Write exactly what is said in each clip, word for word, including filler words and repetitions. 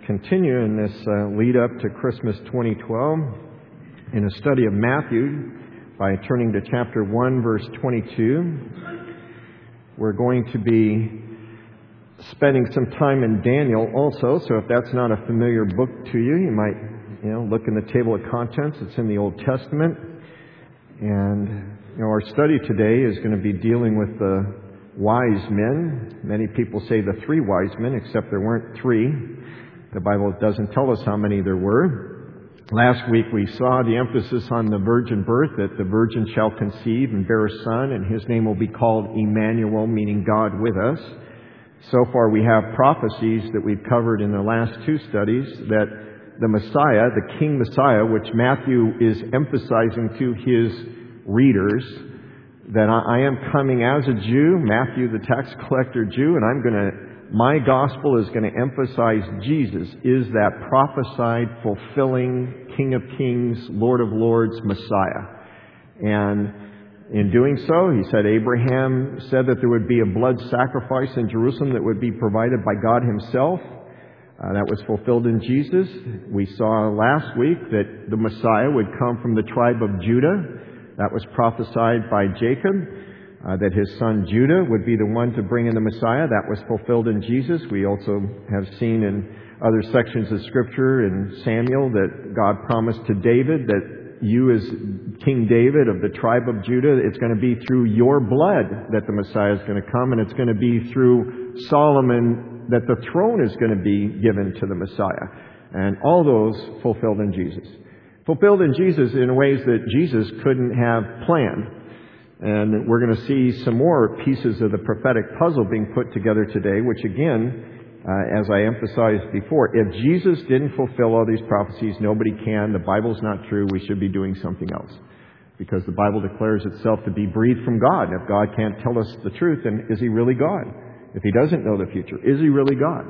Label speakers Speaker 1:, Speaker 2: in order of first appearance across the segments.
Speaker 1: continue in this uh, lead up to Christmas twenty twelve in a study of Matthew by turning to chapter one, verse twenty-two. We're going to be spending some time in Daniel also, so if that's not a familiar book to you, you might, you know, look in the table of contents. It's in the Old Testament. And, you know, our study today is going to be dealing with the wise men. Many people say the three wise men, except there weren't three. The Bible doesn't tell us how many there were. Last week we saw the emphasis on the virgin birth, that the virgin shall conceive and bear a son, and his name will be called Emmanuel, meaning God with us. So far we have prophecies that we've covered in the last two studies that the Messiah, the King Messiah, which Matthew is emphasizing to his readers, that I am coming as a Jew, Matthew the tax collector Jew, and I'm going to My gospel is going to emphasize Jesus is that prophesied, fulfilling King of Kings, Lord of Lords, Messiah. And in doing so, he said Abraham said that there would be a blood sacrifice in Jerusalem that would be provided by God himself. Uh, that was fulfilled in Jesus. We saw last week that the Messiah would come from the tribe of Judah. That was prophesied by Jacob. Uh, that his son Judah would be the one to bring in the Messiah. That was fulfilled in Jesus. We also have seen in other sections of Scripture in Samuel that God promised to David that you as King David of the tribe of Judah, it's going to be through your blood that the Messiah is going to come, and it's going to be through Solomon that the throne is going to be given to the Messiah. And all those fulfilled in Jesus. Fulfilled in Jesus in ways that Jesus couldn't have planned. And we're going to see some more pieces of the prophetic puzzle being put together today, which again, uh, as I emphasized before, if Jesus didn't fulfill all these prophecies, nobody can. The Bible's not true. We should be doing something else. Because the Bible declares itself to be breathed from God. And if God can't tell us the truth, then is He really God? If He doesn't know the future, is He really God?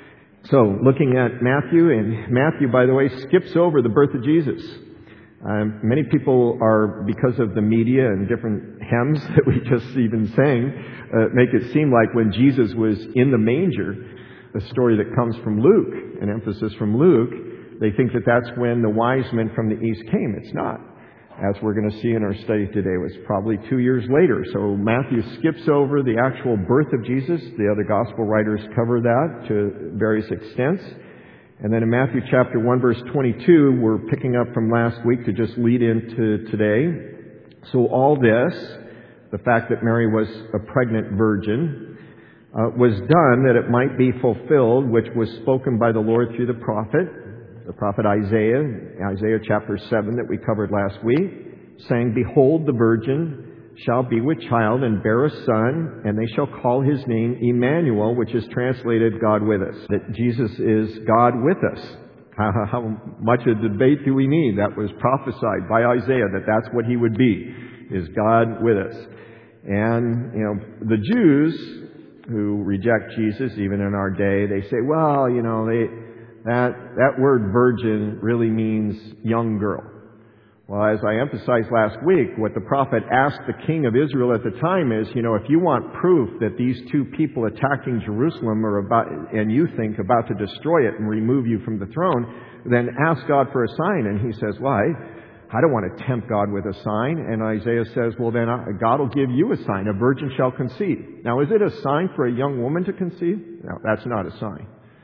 Speaker 1: So, looking at Matthew, and Matthew, by the way, skips over the birth of Jesus. Um, many people are, because of the media and different hymns that we just even sang, uh, make it seem like when Jesus was in the manger, a story that comes from Luke, an emphasis from Luke, they think that that's when the wise men from the east came. It's not. As we're going to see in our study today, it was probably two years later. So Matthew skips over the actual birth of Jesus. The other gospel writers cover that to various extents. And then in Matthew chapter one, verse twenty-two, we're picking up from last week to just lead into today. So all this, the fact that Mary was a pregnant virgin, uh, was done that it might be fulfilled, which was spoken by the Lord through the prophet, the prophet Isaiah, Isaiah chapter seven that we covered last week, saying, "Behold, the virgin shall be with child and bear a son, and they shall call his name Emmanuel," which is translated God with us. That Jesus is God with us. How, how much a debate do we need? That was prophesied by Isaiah, that that's what he would be, is God with us. And, you know, the Jews who reject Jesus, even in our day, they say, well, you know, they, that, that word virgin really means young girl. Well, as I emphasized last week, what the prophet asked the king of Israel at the time is, you know, if you want proof that these two people attacking Jerusalem are about, and you think about to destroy it and remove you from the throne, then ask God for a sign. And he says, well, I, I don't want to tempt God with a sign. And Isaiah says, well, then God will give you a sign. A virgin shall conceive. Now, is it a sign for a young woman to conceive? No, that's not a sign.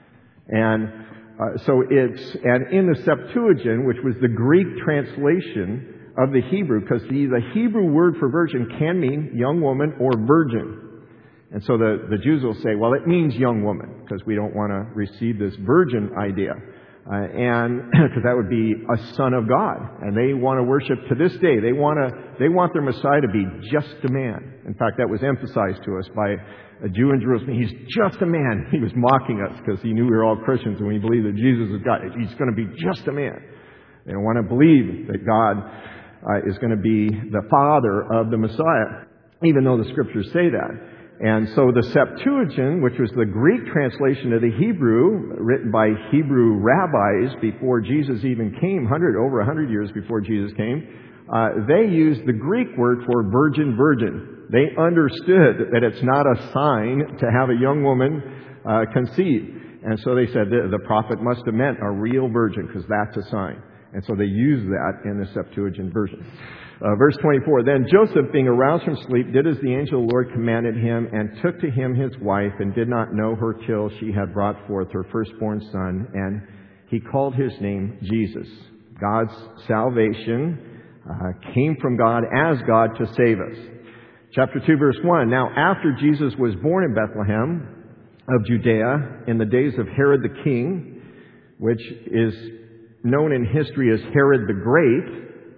Speaker 1: And Uh, so it's, and in the Septuagint, which was the Greek translation of the Hebrew, because the, the Hebrew word for virgin can mean young woman or virgin. And so the, the Jews will say, well, it means young woman, because we don't want to receive this virgin idea. Uh, and because that would be a son of God. And they want to worship to this day. They want to, they want their Messiah to be just a man. In fact, that was emphasized to us by a Jew in Jerusalem. He's just a man. He was mocking us because he knew we were all Christians and we believed that Jesus was God. He's going to be just a man. They don't want to believe that God uh, is going to be the father of the Messiah, even though the Scriptures say that. And so the Septuagint, which was the Greek translation of the Hebrew, written by Hebrew rabbis before Jesus even came, hundred over a hundred years before Jesus came, uh, they used the Greek word for virgin, virgin. They understood that it's not a sign to have a young woman uh, conceive. And so they said the, the prophet must have meant a real virgin, because that's a sign. And so they use that in the Septuagint version. Uh, verse twenty-four, then Joseph, being aroused from sleep, did as the angel of the Lord commanded him, and took to him his wife, and did not know her till she had brought forth her firstborn son, and he called his name Jesus. God's salvation uh, came from God as God to save us. Chapter two, verse one, now after Jesus was born in Bethlehem of Judea, in the days of Herod the king, which is known in history as Herod the Great,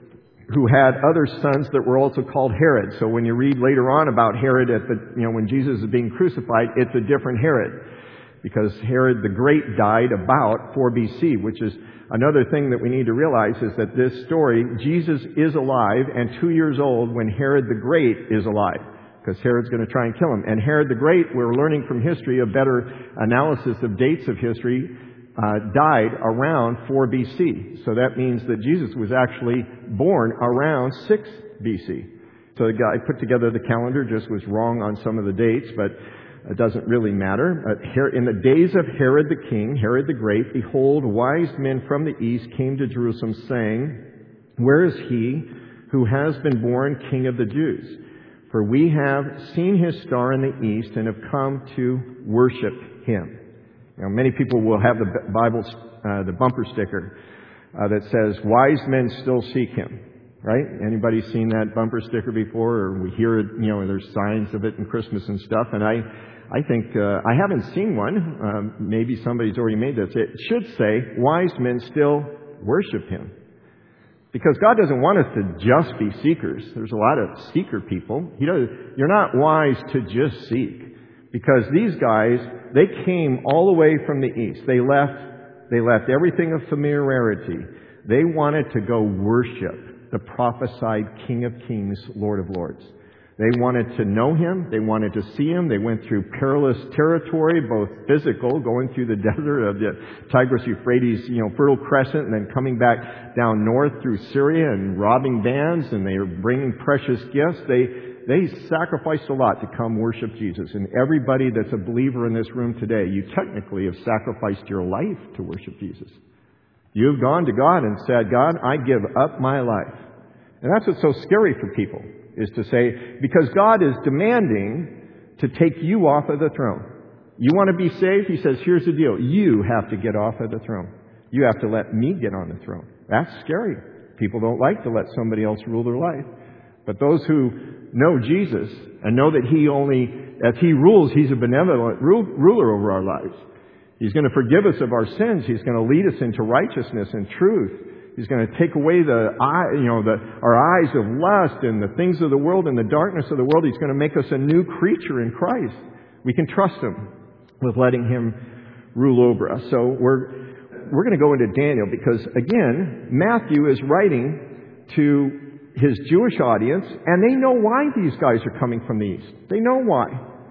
Speaker 1: who had other sons that were also called Herod. So when you read later on about Herod at the, you know, when Jesus is being crucified, it's a different Herod. Because Herod the Great died about four B C, which is another thing that we need to realize is that this story, Jesus is alive and two years old when Herod the Great is alive. Because Herod's going to try and kill him. And Herod the Great, we're learning from history, a better analysis of dates of history, Uh, died around four B C. So that means that Jesus was actually born around six B C. So the guy put together the calendar, just was wrong on some of the dates, but it doesn't really matter. Uh, in the days of Herod the king, Herod the Great, behold, wise men from the east came to Jerusalem, saying, where is he who has been born King of the Jews? For we have seen his star in the east and have come to worship him. Now, many people will have the Bible, uh, the bumper sticker uh, that says, wise men still seek him. Right? Anybody seen that bumper sticker before? Or we hear it, you know, there's signs of it in Christmas and stuff. And I, I think, uh, I haven't seen one. Um, maybe somebody's already made this. It should say, wise men still worship him. Because God doesn't want us to just be seekers. There's a lot of seeker people. He does, you're not wise to just seek. Because these guys, they came all the way from the east. They left, they left everything of familiarity. They wanted to go worship the prophesied King of Kings, Lord of Lords. They wanted to know him. They wanted to see him. They went through perilous territory, both physical, going through the desert of the Tigris-Euphrates, you know, Fertile Crescent, and then coming back down north through Syria and robbing bands, and they were bringing precious gifts. They They sacrificed a lot to come worship Jesus. And everybody that's a believer in this room today, you technically have sacrificed your life to worship Jesus. You have gone to God and said, God, I give up my life. And that's what's so scary for people, is to say, because God is demanding to take you off of the throne. You want to be saved? He says, here's the deal. You have to get off of the throne. You have to let me get on the throne. That's scary. People don't like to let somebody else rule their life. But those who know Jesus and know that He only, as He rules, He's a benevolent ruler over our lives. He's going to forgive us of our sins. He's going to lead us into righteousness and truth. He's going to take away the eye, you know, the, our eyes of lust and the things of the world and the darkness of the world. He's going to make us a new creature in Christ. We can trust Him with letting Him rule over us. So we're we're going to go into Daniel because, again, Matthew is writing to his Jewish audience, and they know why these guys are coming from the east. They know why.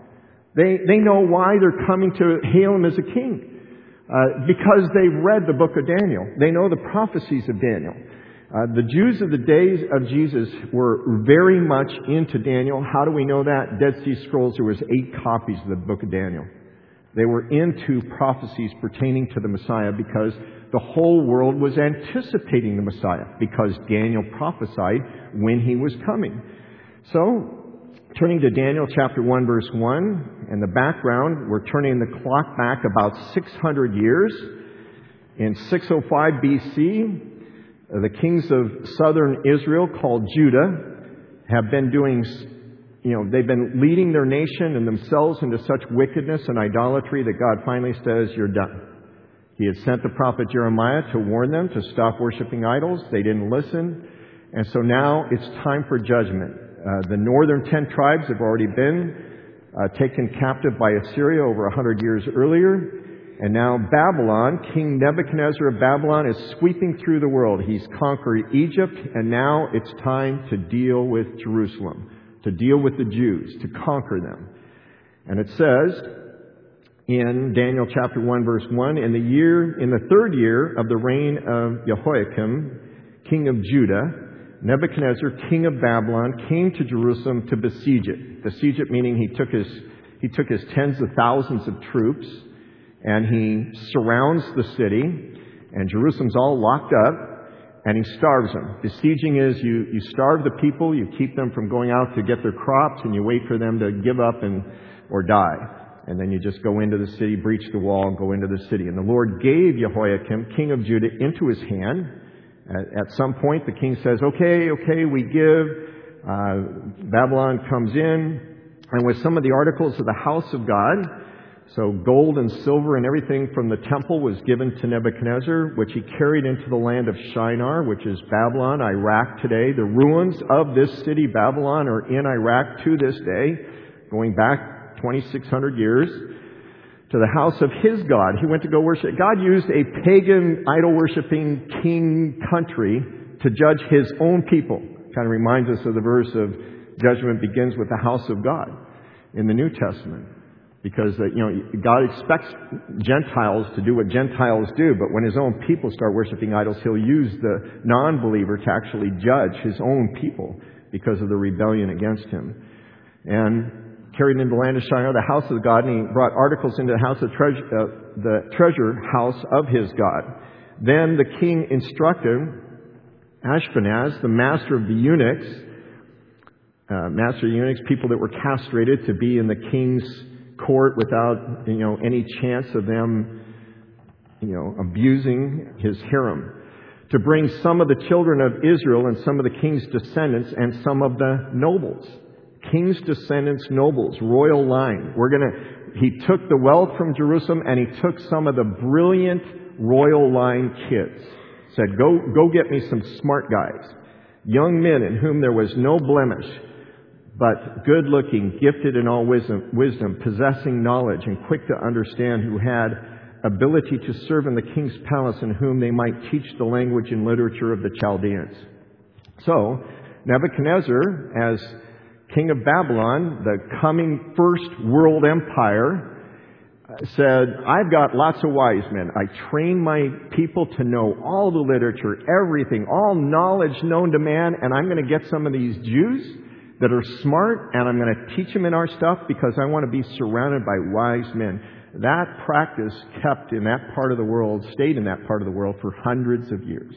Speaker 1: They they know why they're coming to hail him as a king. Uh, because they've read the book of Daniel. They know the prophecies of Daniel. Uh, the Jews of the days of Jesus were very much into Daniel. How do we know that? Dead Sea Scrolls, there was eight copies of the book of Daniel. They were into prophecies pertaining to the Messiah because the whole world was anticipating the Messiah because Daniel prophesied when he was coming. So, turning to Daniel chapter one, verse one, and the background, we're turning the clock back about six hundred years. In six oh five B C, the kings of southern Israel called Judah have been doing, you know, they've been leading their nation and themselves into such wickedness and idolatry that God finally says, you're done. He had sent the prophet Jeremiah to warn them to stop worshiping idols. They didn't listen. And so now it's time for judgment. Uh, the northern ten tribes have already been uh, taken captive by Assyria over a hundred years earlier. And now Babylon, King Nebuchadnezzar of Babylon, is sweeping through the world. He's conquered Egypt, and now it's time to deal with Jerusalem, to deal with the Jews, to conquer them. And it says in Daniel chapter one, verse one, in the year, in the third year of the reign of Jehoiakim, king of Judah, Nebuchadnezzar, king of Babylon, came to Jerusalem to besiege it. Besiege it meaning he took his he took his tens of thousands of troops, And he surrounds the city, and Jerusalem's all locked up. And he starves them. Besieging is you, you starve the people, you keep them from going out to get their crops, and you wait for them to give up and or die. And then you just go into the city, breach the wall, and go into the city. And the Lord gave Jehoiakim, king of Judah, into his hand. At, at some point, the king says, okay, okay, we give. Uh, Babylon comes in. And with some of the articles of the house of God, so gold and silver and everything from the temple was given to Nebuchadnezzar, which he carried into the land of Shinar, which is Babylon, Iraq today. The ruins of this city, Babylon, are in Iraq to this day, going back twenty-six hundred years, to the house of his God. He went to go worship. God used a pagan, idol-worshiping king country to judge his own people. Kind of reminds us of the verse of judgment begins with the house of God in the New Testament. Because, uh, you know, God expects Gentiles to do what Gentiles do, but when his own people start worshiping idols, he'll use the non-believer to actually judge his own people because of the rebellion against him. And carried into the land of Shinar, the house of God, and he brought articles into the house of treasure, uh, the treasure house of his God. Then the king instructed Ashpenaz, the master of the eunuchs, uh, master of the eunuchs, people that were castrated, to be in the king's court without, you know, any chance of them, you know, abusing his harem, to bring some of the children of Israel and some of the king's descendants and some of the nobles. King's descendants, nobles, royal line. We're gonna, he took the wealth from Jerusalem and he took some of the brilliant royal line kids. Said, go, go get me some smart guys. Young men in whom there was no blemish, but good-looking, gifted in all wisdom, wisdom, possessing knowledge, and quick to understand, who had ability to serve in the king's palace, and whom they might teach the language and literature of the Chaldeans. So, Nebuchadnezzar, as king of Babylon, the coming first world empire, said, I've got lots of wise men. I train my people to know all the literature, everything, all knowledge known to man, and I'm going to get some of these Jews that are smart, and I'm going to teach them in our stuff because I want to be surrounded by wise men. That practice kept in that part of the world, stayed in that part of the world for hundreds of years.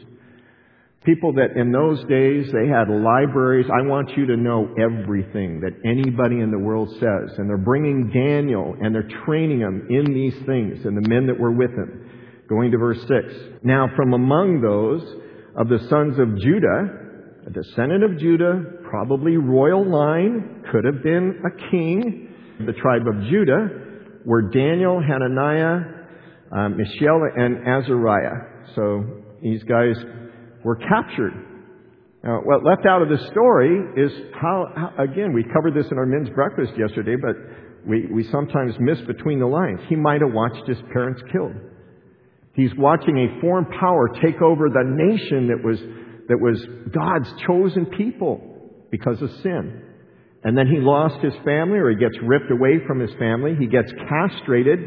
Speaker 1: People that in those days, they had libraries. I want you to know everything that anybody in the world says. And they're bringing Daniel and they're training him in these things, and the men that were with him. Going to verse six. Now from among those of the sons of Judah, a descendant of Judah, probably royal line, could have been a king, the tribe of Judah, were Daniel, Hananiah, um, Mishael, and Azariah. So these guys were captured. Now, what left out of the story is how, how, again, we covered this in our men's breakfast yesterday, but we, we sometimes miss between the lines. He might have watched his parents killed. He's watching a foreign power take over the nation that was that was God's chosen people because of sin. And then he lost his family, or he gets ripped away from his family. He gets castrated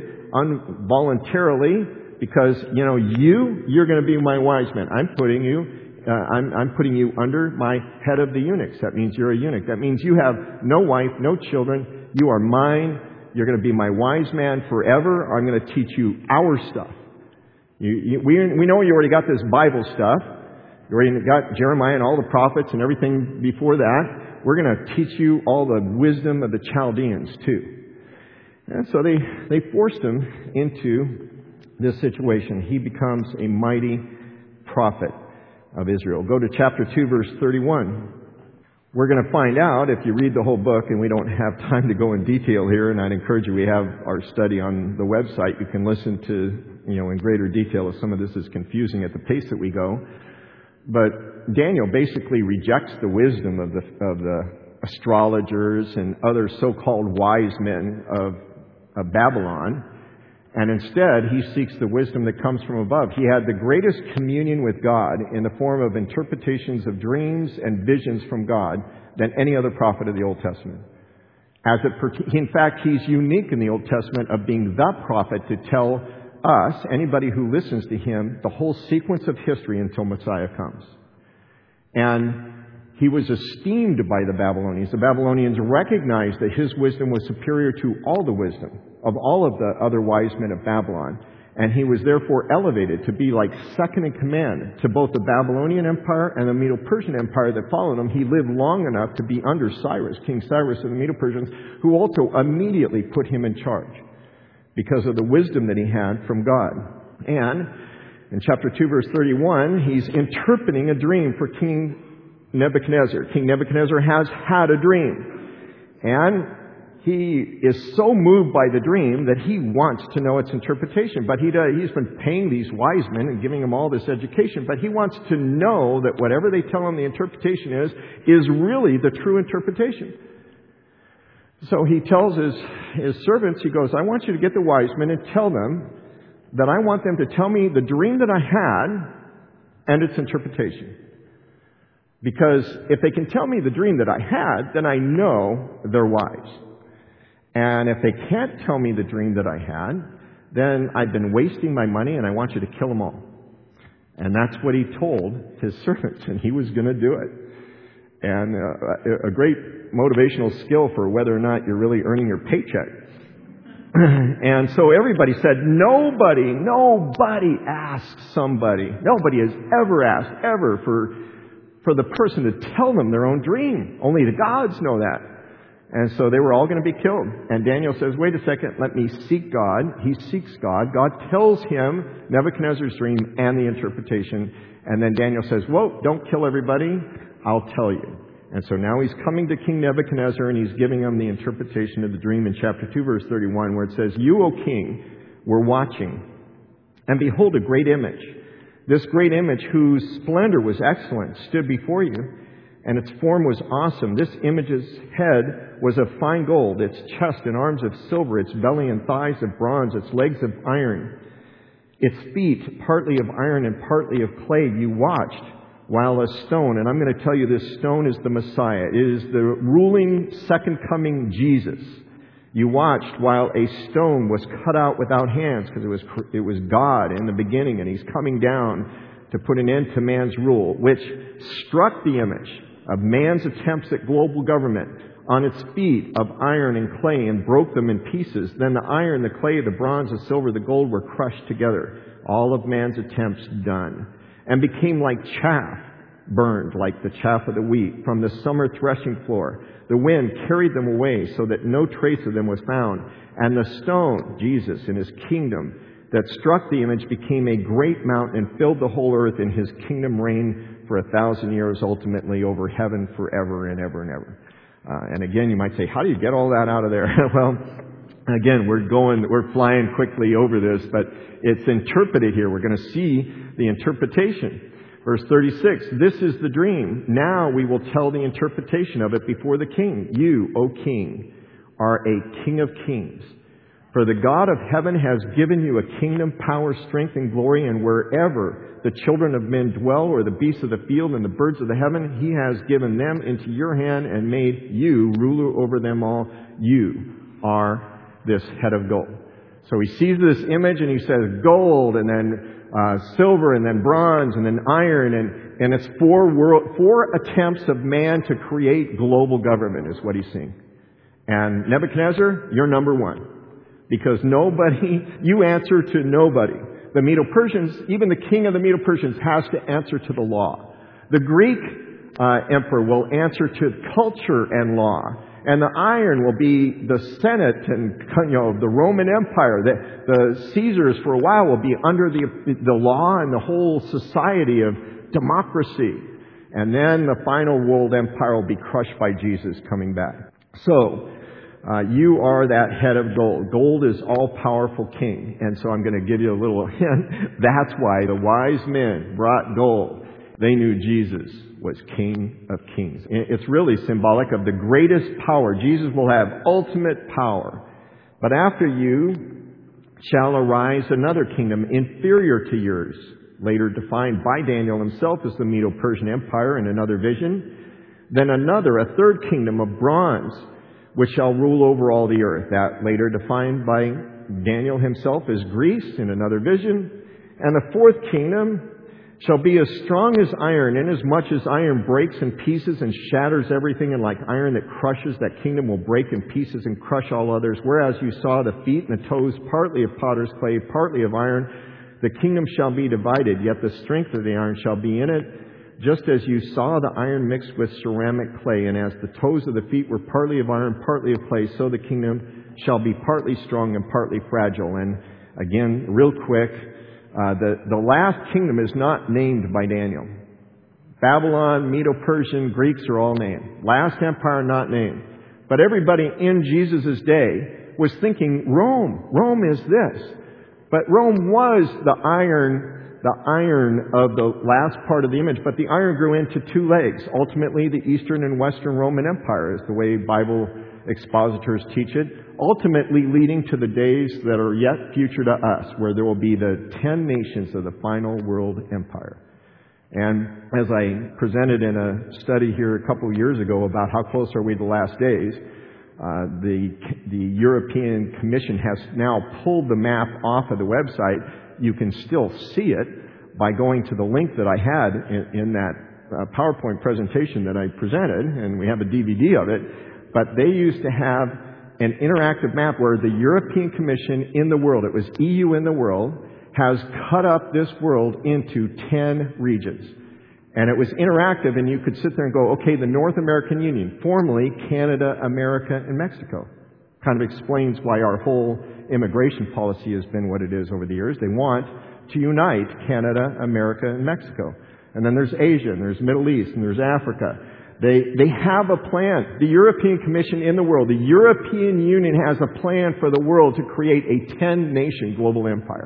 Speaker 1: involuntarily because, you know, you, you're going to be my wise men. I'm putting you, uh, I'm, I'm putting you under my head of the eunuchs. That means you're a eunuch. That means you have no wife, no children. You are mine. You're going to be my wise man forever. I'm going to teach you our stuff. You, you, we, we know you already got this Bible stuff. You already got Jeremiah and all the prophets and everything before that. We're going to teach you all the wisdom of the Chaldeans too. And so they, they forced him into this situation. He becomes a mighty prophet of Israel. Go to chapter two, verse thirty-one. We're going to find out, if you read the whole book, and we don't have time to go in detail here, and I'd encourage you, we have our study on the website. You can listen to, you know, in greater detail if some of this is confusing at the pace that we go. But Daniel basically rejects the wisdom of the, of the astrologers and other so-called wise men of, of Babylon. And instead, he seeks the wisdom that comes from above. He had the greatest communion with God in the form of interpretations of dreams and visions from God than any other prophet of the Old Testament. As it, in fact, he's unique in the Old Testament of being the prophet to tell us, anybody who listens to him, the whole sequence of history until Messiah comes. And He was esteemed by the Babylonians. The Babylonians recognized that his wisdom was superior to all the wisdom of all of the other wise men of Babylon. And he was therefore elevated to be like second in command to both the Babylonian Empire and the Medo-Persian Empire that followed him. He lived long enough to be under Cyrus, King Cyrus of the Medo-Persians, who also immediately put him in charge because of the wisdom that he had from God. And in chapter two, verse thirty-one, he's interpreting a dream for King Nebuchadnezzar. King Nebuchadnezzar has had a dream. And he is so moved by the dream that he wants to know its interpretation. But he does, he's been paying these wise men and giving them all this education. But he wants to know that whatever they tell him the interpretation is, is really the true interpretation. So he tells his, his servants, he goes, I want you to get the wise men and tell them that I want them to tell me the dream that I had and its interpretation. Because if they can tell me the dream that I had, then I know they're wise. And if they can't tell me the dream that I had, then I've been wasting my money and I want you to kill them all. And that's what he told his servants, and he was going to do it. And uh, a great motivational skill for whether or not you're really earning your paycheck. And so everybody said, nobody, nobody asks somebody. Nobody has ever asked, ever, for, for the person to tell them their own dream. Only the gods know that. And so they were all going to be killed. And Daniel says, wait a second, let me seek God. He seeks God. God tells him Nebuchadnezzar's dream and the interpretation. And then Daniel says, whoa, don't kill everybody. I'll tell you. And so now he's coming to King Nebuchadnezzar and he's giving him the interpretation of the dream in chapter two, verse thirty-one, where it says, you, O king, were watching, and behold, a great image. This great image, whose splendor was excellent, stood before you, and its form was awesome. This image's head was of fine gold, its chest and arms of silver, its belly and thighs of bronze, its legs of iron, its feet partly of iron and partly of clay. You watched while a stone, and I'm going to tell you this stone is the Messiah. It is the ruling second coming Jesus. You watched while a stone was cut out without hands, because it was, it was God in the beginning, and he's coming down to put an end to man's rule, which struck the image of man's attempts at global government on its feet of iron and clay and broke them in pieces. Then the iron, the clay, the bronze, the silver, the gold were crushed together. All of man's attempts done. And became like chaff, burned like the chaff of the wheat from the summer threshing floor. The wind carried them away so that no trace of them was found. And the stone, Jesus in his kingdom, that struck the image became a great mountain and filled the whole earth, in his kingdom reign for a thousand years, ultimately over heaven forever and ever and ever. Uh, and again, you might say, how do you get all that out of there? Well, again, we're going, we're flying quickly over this, but it's interpreted here. We're going to see the interpretation. Verse thirty-six, this is the dream. Now we will tell the interpretation of it before the king. You, O king, are a king of kings. For the God of heaven has given you a kingdom, power, strength, and glory, and wherever the children of men dwell, or the beasts of the field and the birds of the heaven, he has given them into your hand and made you ruler over them all. You are this head of gold. So he sees this image and he says gold, and then uh, silver, and then bronze, and then iron, and, and it's four, world, four attempts of man to create global government is what he's seeing. And Nebuchadnezzar, you're number one. Because nobody, you answer to nobody. The Medo-Persians, even the king of the Medo-Persians has to answer to the law. The Greek uh, emperor will answer to culture and law. And the iron will be the Senate and, you know, the Roman Empire. The, the Caesars for a while will be under the, the law and the whole society of democracy. And then the final world empire will be crushed by Jesus coming back. So, Uh, you are that head of gold. Gold is all-powerful king. And so I'm going to give you a little hint. That's why the wise men brought gold. They knew Jesus was King of Kings. It's really symbolic of the greatest power. Jesus will have ultimate power. But after you shall arise another kingdom inferior to yours, later defined by Daniel himself as the Medo-Persian Empire in another vision. Then another, a third kingdom of bronze, which shall rule over all the earth. That later defined by Daniel himself as Greece in another vision. And the fourth kingdom shall be as strong as iron, inasmuch as iron breaks in pieces and shatters everything, and like iron that crushes, that kingdom will break in pieces and crush all others. Whereas you saw the feet and the toes partly of potter's clay, partly of iron, the kingdom shall be divided, yet the strength of the iron shall be in it, just as you saw the iron mixed with ceramic clay. And as the toes of the feet were partly of iron, partly of clay, so the kingdom shall be partly strong and partly fragile. And again, real quick, Uh, the, the last kingdom is not named by Daniel. Babylon, Medo-Persian, Greeks are all named. Last empire not named. But everybody in Jesus' day was thinking Rome. Rome is this. But Rome was the iron, the iron of the last part of the image. But the iron grew into two legs. Ultimately, the Eastern and Western Roman Empire is the way Bible expositors teach it, ultimately leading to the days that are yet future to us, where there will be the ten nations of the final world empire. And as I presented in a study here a couple of years ago about how close are we to the last days, uh, the the European Commission has now pulled the map off of the website. You can still see it by going to the link that I had in, in that uh, PowerPoint presentation that I presented, and we have a D V D of it. But they used to have an interactive map where the European Commission in the world, it was E U in the world, has cut up this world into ten regions. And it was interactive, and you could sit there and go, okay, the North American Union, formerly Canada, America, and Mexico. Kind of explains why our whole immigration policy has been what it is over the years. They want to unite Canada, America, and Mexico. And then there's Asia, and there's Middle East, and there's Africa. They, they have a plan. The European Commission in the world, the European Union has a plan for the world to create a ten-nation global empire.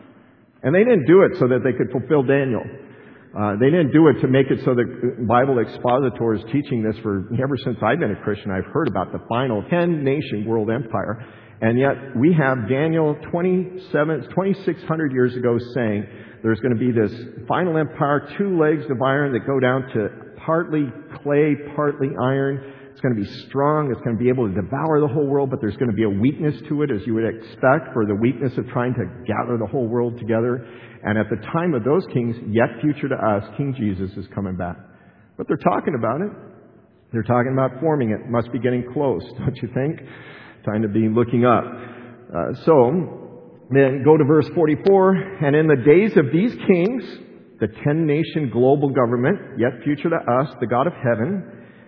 Speaker 1: And they didn't do it so that they could fulfill Daniel. Uh, they didn't do it to make it so that Bible expositors teaching this for ever since I've been a Christian, I've heard about the final ten-nation world empire. And yet we have Daniel twenty-seven, twenty-six hundred years ago saying there's going to be this final empire, two legs of iron that go down to partly clay, partly iron. It's going to be strong. It's going to be able to devour the whole world, but there's going to be a weakness to it, as you would expect, for the weakness of trying to gather the whole world together. And at the time of those kings, yet future to us, King Jesus is coming back. But they're talking about it. They're talking about forming it. Must be getting close, don't you think? Time to be looking up. Uh, so, then go to verse forty-four. And in the days of these kings, the ten-nation global government, yet future to us, the God of heaven,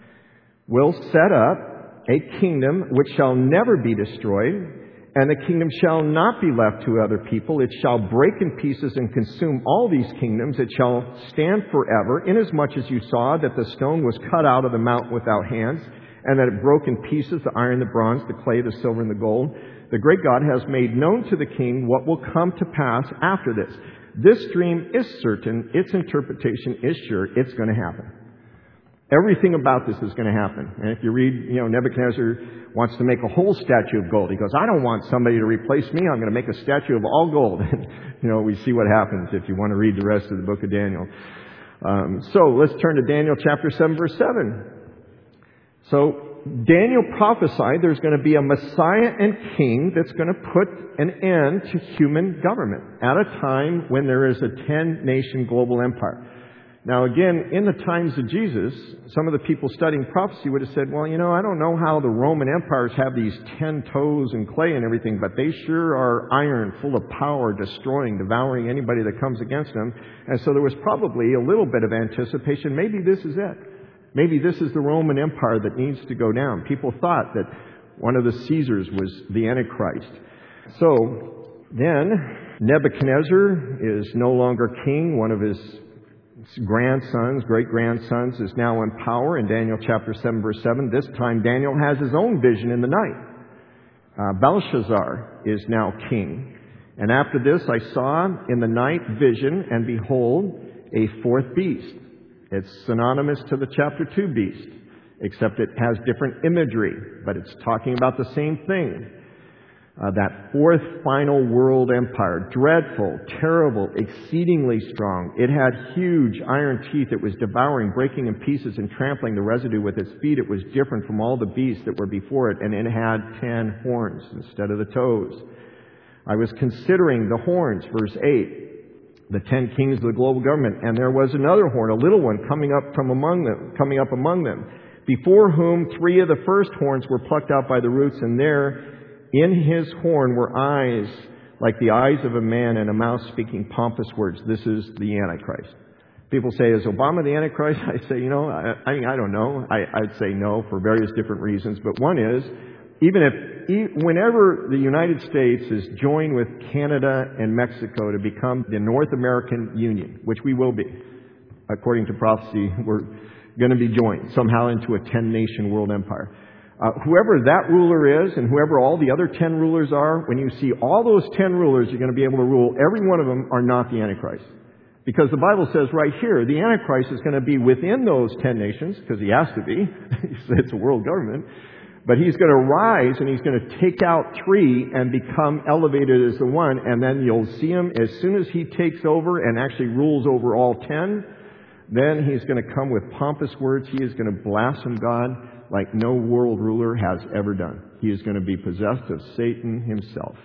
Speaker 1: will set up a kingdom which shall never be destroyed, and the kingdom shall not be left to other people. It shall break in pieces and consume all these kingdoms. It shall stand forever, inasmuch as you saw that the stone was cut out of the mountain without hands, and that it broke in pieces the iron, the bronze, the clay, the silver, and the gold. The great God has made known to the king what will come to pass after this. This dream is certain. Its interpretation is sure. It's going to happen. Everything about this is going to happen. And if you read, you know, Nebuchadnezzar wants to make a whole statue of gold. He goes, I don't want somebody to replace me. I'm going to make a statue of all gold. And, you know, we see what happens if you want to read the rest of the book of Daniel. Um, so let's turn to Daniel chapter seven, verse seven. So Daniel prophesied there's going to be a Messiah and King that's going to put an end to human government at a time when there is a ten-nation global empire. Now again, in the times of Jesus, some of the people studying prophecy would have said, well, you know, I don't know how the Roman empires have these ten toes and clay and everything, but they sure are iron, full of power, destroying, devouring anybody that comes against them. And so there was probably a little bit of anticipation. Maybe this is it. Maybe this is the Roman Empire that needs to go down. People thought that one of the Caesars was the Antichrist. So then Nebuchadnezzar is no longer king. One of his grandsons, great-grandsons, is now in power in Daniel chapter seven, verse seven. This time Daniel has his own vision in the night. Uh, Belshazzar is now king. And after this I saw in the night vision, and behold, a fourth beast. It's synonymous to the chapter two beast, except it has different imagery, but it's talking about the same thing. Uh, that fourth final world empire, dreadful, terrible, exceedingly strong. It had huge iron teeth. It was devouring, breaking in pieces, and trampling the residue with its feet. It was different from all the beasts that were before it, and it had ten horns instead of the toes. I was considering the horns, verse eight. the ten kings of the global government. And there was another horn, a little one, coming up from among them, coming up among them, before whom three of the first horns were plucked out by the roots, and there in his horn were eyes like the eyes of a man, and a mouth speaking pompous words. This is the Antichrist. People say, is Obama the Antichrist? I say, you know, I, I mean, I don't know. I, I'd say no for various different reasons. But one is, even if, whenever the United States is joined with Canada and Mexico to become the North American Union, which we will be, according to prophecy, we're going to be joined somehow into a ten-nation world empire. Uh, whoever that ruler is and whoever all the other ten rulers are, when you see all those ten rulers, you're going to be able to rule. Every one of them are not the Antichrist. Because the Bible says right here, the Antichrist is going to be within those ten nations, because he has to be. It's a world government. But he's going to rise and he's going to take out three and become elevated as the one. And then you'll see him as soon as he takes over and actually rules over all ten. Then he's going to come with pompous words. He is going to blaspheme God like no world ruler has ever done. He is going to be possessed of Satan himself.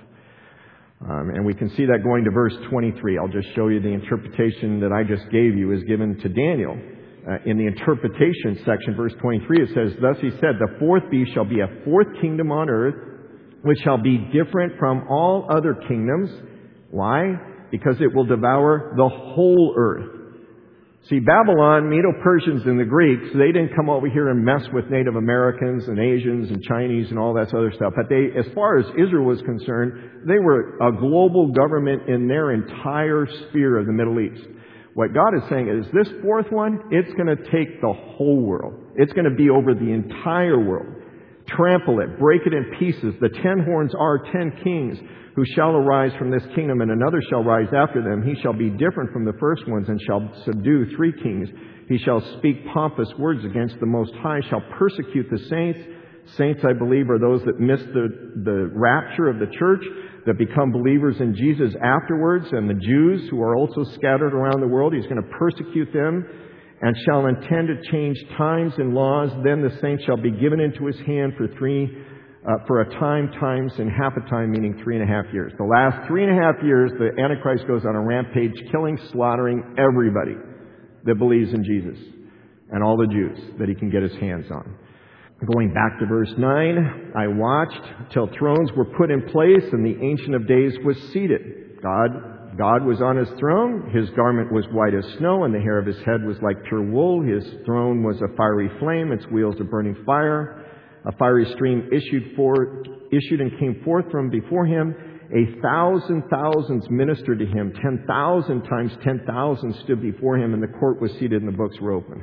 Speaker 1: Um, and we can see that going to verse twenty-three. I'll just show you the interpretation that I just gave you is given to Daniel. Uh, in the interpretation section, verse twenty-three, it says, "Thus he said, the fourth beast shall be a fourth kingdom on earth, which shall be different from all other kingdoms." Why? Because it will devour the whole earth. See, Babylon, Medo-Persians, and the Greeks, they didn't come over here and mess with Native Americans and Asians and Chinese and all that other stuff. But they, as far as Israel was concerned, they were a global government in their entire sphere of the Middle East. What God is saying is this fourth one, it's going to take the whole world. It's going to be over the entire world. Trample it, break it in pieces. The ten horns are ten kings who shall arise from this kingdom, and another shall rise after them. He shall be different from the first ones, and shall subdue three kings. He shall speak pompous words against the Most High, shall persecute the saints. Saints, I believe, are those that miss the, the rapture of the church, that become believers in Jesus afterwards, and the Jews who are also scattered around the world. He's going to persecute them, and shall intend to change times and laws. Then the saints shall be given into his hand for three Uh, for a time, times, and half a time, meaning three and a half years. The last three and a half years, the Antichrist goes on a rampage, killing, slaughtering everybody that believes in Jesus and all the Jews that he can get his hands on. Going back to verse nine, I watched till thrones were put in place and the Ancient of Days was seated. God, God was on his throne. His garment was white as snow, and the hair of his head was like pure wool. His throne was a fiery flame, its wheels a burning fire. A fiery stream issued forth, issued and came forth from before him. A thousand thousands ministered to him. Ten thousand times ten thousand stood before him, and the court was seated and the books were open.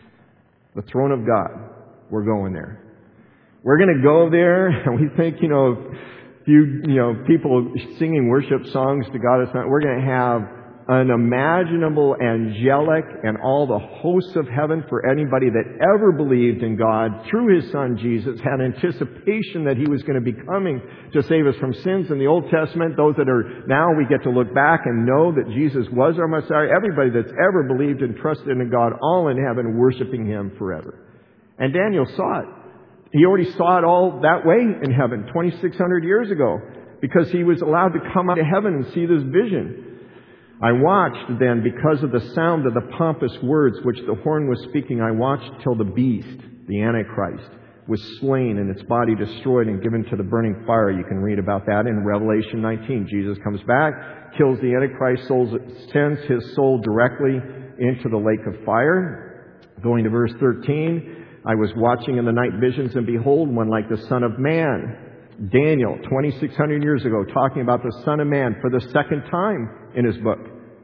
Speaker 1: The throne of God. We're going there. We're going to go there, and we think, you know, few, you know, people singing worship songs to God. It's not, we're going to have unimaginable angelic and all the hosts of heaven for anybody that ever believed in God through his son Jesus, had anticipation that he was going to be coming to save us from sins in the Old Testament. Those that are now, we get to look back and know that Jesus was our Messiah. Everybody that's ever believed and trusted in God, all in heaven, worshiping him forever. And Daniel saw it. He already saw it all that way in heaven twenty-six hundred years ago, because he was allowed to come out of heaven and see this vision. I watched then, because of the sound of the pompous words which the horn was speaking, I watched till the beast, the Antichrist, was slain and its body destroyed and given to the burning fire. You can read about that in Revelation nineteen. Jesus comes back, kills the Antichrist, souls, sends his soul directly into the lake of fire. Going to verse thirteen, I was watching in the night visions, and behold, one like the Son of Man. Daniel, twenty-six hundred years ago, talking about the Son of Man for the second time in his book.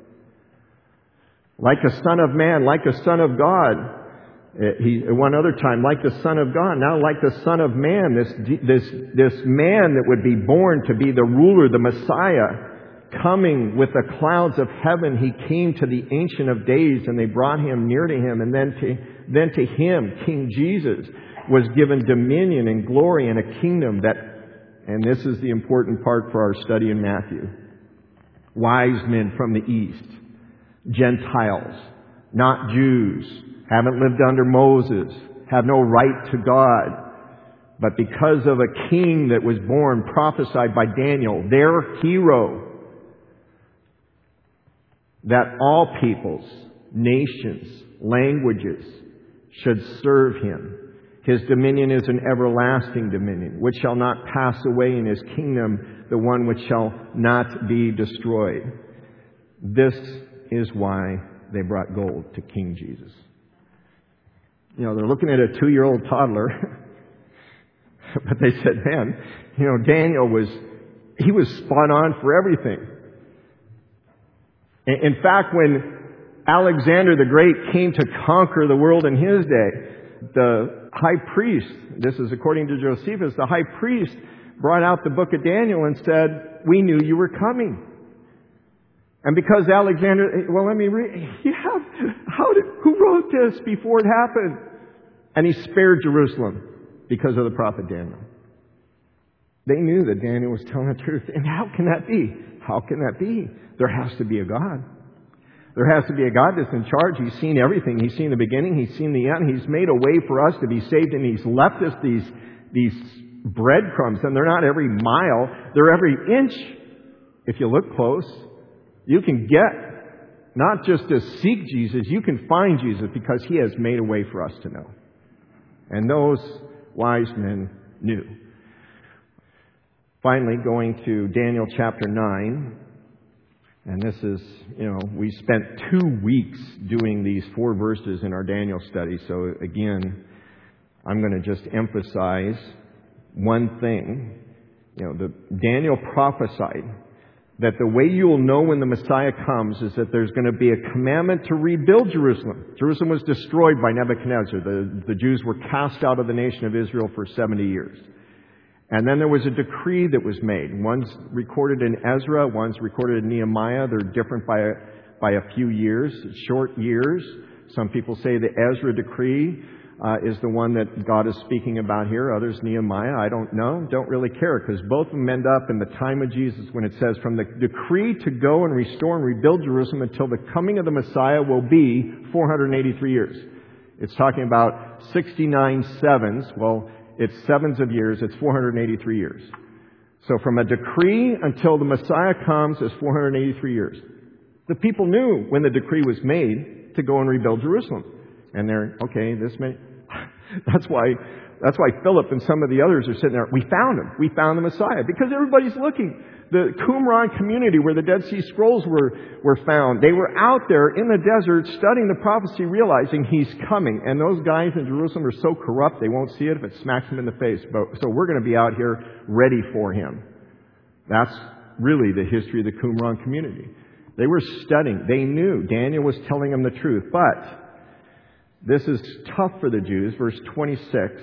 Speaker 1: Like a Son of Man, like a Son of God. He, one other time, like the Son of God. Now like the Son of Man, this, this, this man that would be born to be the ruler, the Messiah, coming with the clouds of heaven. He came to the Ancient of Days, and they brought him near to him. And then to, then to him, King Jesus, was given dominion and glory and a kingdom that, and this is the important part for our study in Matthew, wise men from the East, Gentiles, not Jews, haven't lived under Moses, have no right to God, but because of a king that was born, prophesied by Daniel, their hero, that all peoples, nations, languages should serve him. His dominion is an everlasting dominion, which shall not pass away, in his kingdom the one which shall not be destroyed. This is why they brought gold to King Jesus. You know, they're looking at a two-year-old toddler, but they said, man, you know, Daniel was, he was spot on for everything. In fact, when Alexander the Great came to conquer the world in his day, the high priest, this is according to Josephus, the high priest brought out the book of Daniel and said, we knew you were coming. And because Alexander, well, let me read, yeah, how did, who wrote this before it happened? And he spared Jerusalem because of the prophet Daniel. They knew that Daniel was telling the truth. And how can that be? How can that be? There has to be a God. There has to be a God that's in charge. He's seen everything. He's seen the beginning. He's seen the end. He's made a way for us to be saved. And He's left us these, these breadcrumbs. And they're not every mile. They're every inch. If you look close, you can get, not just to seek Jesus, you can find Jesus because He has made a way for us to know. And those wise men knew. Finally, going to Daniel chapter nine. And this is, you know, we spent two weeks doing these four verses in our Daniel study. So again, I'm going to just emphasize one thing. You know, the, Daniel prophesied that the way you will know when the Messiah comes is that there's going to be a commandment to rebuild Jerusalem. Jerusalem was destroyed by Nebuchadnezzar. The, the Jews were cast out of the nation of Israel for seventy years. And then there was a decree that was made. One's recorded in Ezra, one's recorded in Nehemiah. They're different by a, by a few years, short years. Some people say the Ezra decree uh, is the one that God is speaking about here. Others, Nehemiah. I don't know. Don't really care, because both of them end up in the time of Jesus when it says, from the decree to go and restore and rebuild Jerusalem until the coming of the Messiah will be four hundred eighty-three years. It's talking about sixty-nine sevens. Well, it's sevens of years. It's four hundred eighty-three years. So from a decree until the Messiah comes is four hundred eighty-three years. The people knew when the decree was made to go and rebuild Jerusalem. And they're, okay, this may... That's why, that's why Philip and some of the others are sitting there. We found him. We found the Messiah. Because everybody's looking. The Qumran community where the Dead Sea Scrolls were, were found, they were out there in the desert studying the prophecy, realizing He's coming. And those guys in Jerusalem are so corrupt, they won't see it if it smacks them in the face. But, so we're going to be out here ready for Him. That's really the history of the Qumran community. They were studying. They knew. Daniel was telling them the truth. But this is tough for the Jews. Verse twenty-six.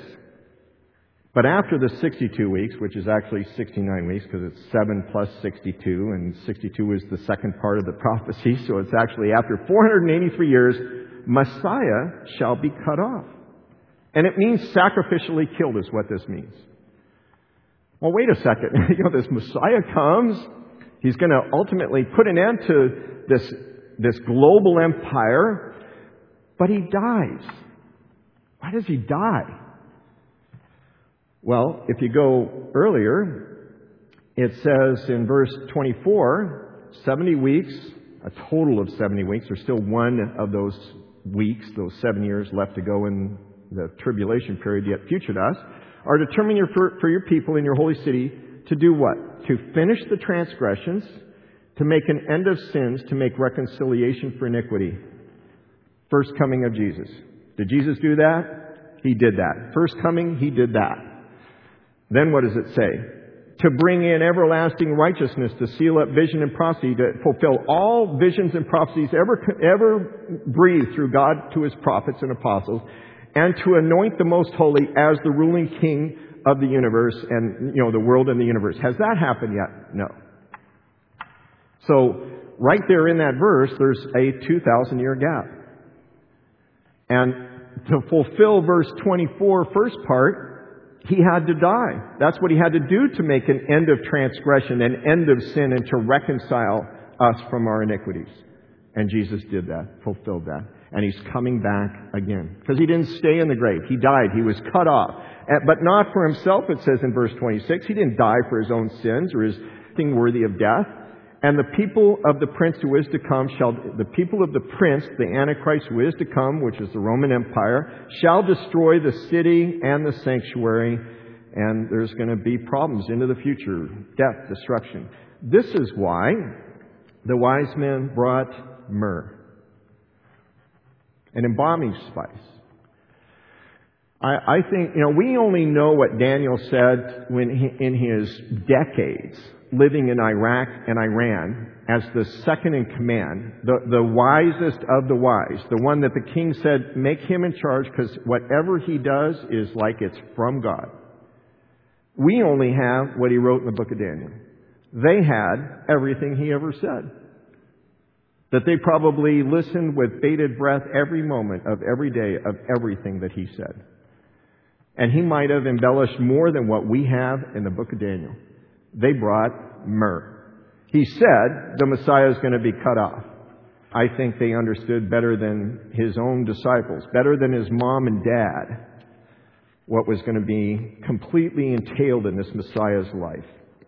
Speaker 1: But after the sixty-two weeks, which is actually sixty-nine weeks because it's seven plus sixty-two, and sixty-two is the second part of the prophecy, so it's actually after four hundred eighty-three years, Messiah shall be cut off. And it means sacrificially killed is what this means. Well, wait a second. You know, this Messiah comes. He's going to ultimately put an end to this, this global empire, but He dies. Why does He die? Well, if you go earlier, it says in verse twenty-four, seventy weeks, a total of seventy weeks. There's still one of those weeks, those seven years left to go in the tribulation period yet future to us, are determined for, for your people in your holy city to do what? To finish the transgressions, to make an end of sins, to make reconciliation for iniquity. First coming of Jesus. Did Jesus do that? He did that. First coming, He did that. Then what does it say? To bring in everlasting righteousness, to seal up vision and prophecy, to fulfill all visions and prophecies ever, ever breathed through God to His prophets and apostles, and to anoint the most holy as the ruling king of the universe and, you know, the world and the universe. Has that happened yet? No. So, right there in that verse, there's a two thousand year gap. And to fulfill verse twenty-four, first part, He had to die. That's what He had to do to make an end of transgression, an end of sin, and to reconcile us from our iniquities. And Jesus did that, fulfilled that. And He's coming back again. Because He didn't stay in the grave. He died. He was cut off. But not for Himself, it says in verse twenty-six. He didn't die for His own sins or His thing worthy of death. And the people of the prince who is to come shall, the people of the prince, the Antichrist who is to come, which is the Roman Empire, shall destroy the city and the sanctuary, and there's going to be problems into the future, death, destruction. This is why the wise men brought myrrh, an embalming spice. I, I think, you know, we only know what Daniel said when he, in his decades living in Iraq and Iran as the second in command, the, the wisest of the wise, the one that the king said, make him in charge because whatever he does is like it's from God. We only have what he wrote in the book of Daniel. They had everything he ever said. That they probably listened with bated breath every moment of every day of everything that he said. And he might have embellished more than what we have in the book of Daniel. They brought myrrh. He said the Messiah is going to be cut off. I think they understood better than his own disciples, better than his mom and dad, what was going to be completely entailed in this Messiah's life.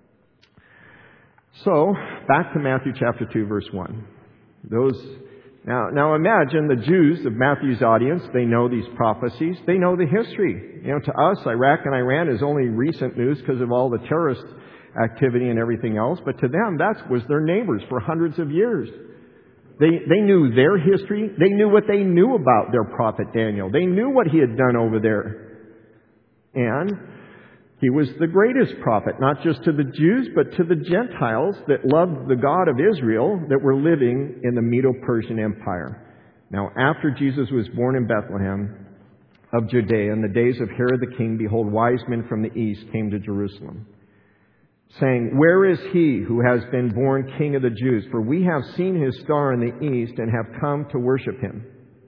Speaker 1: So, back to Matthew chapter two, verse one. Those now, now imagine the Jews of Matthew's audience. They know these prophecies. They know the history. You know, to us, Iraq and Iran is only recent news because of all the terrorist activity and everything else. But to them, that was their neighbors for hundreds of years. They they knew their history. They knew what they knew about their prophet Daniel. They knew what he had done over there. And he was the greatest prophet, not just to the Jews, but to the Gentiles that loved the God of Israel that were living in the Medo-Persian Empire. Now, after Jesus was born in Bethlehem of Judea, in the days of Herod the king, behold, wise men from the east came to Jerusalem, saying, where is he who has been born King of the Jews? For we have seen his star in the east and have come to worship him.